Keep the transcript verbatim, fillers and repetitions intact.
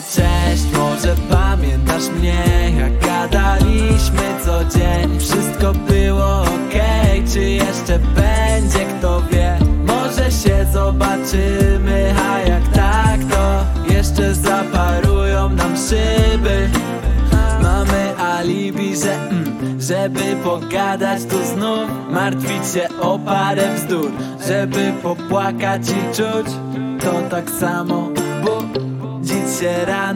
cześć, może pamiętasz mnie, jak gadaliśmy co dzień. Wszystko było okej, czy jeszcze będzie, kto wie. Może się zobaczymy, a jak tak, to jeszcze zaparują nam szyby. Mamy alibi, że mm, żeby pogadać tu znów, martwić się o parę bzdur, żeby popłakać i czuć to tak samo, budzić się rano.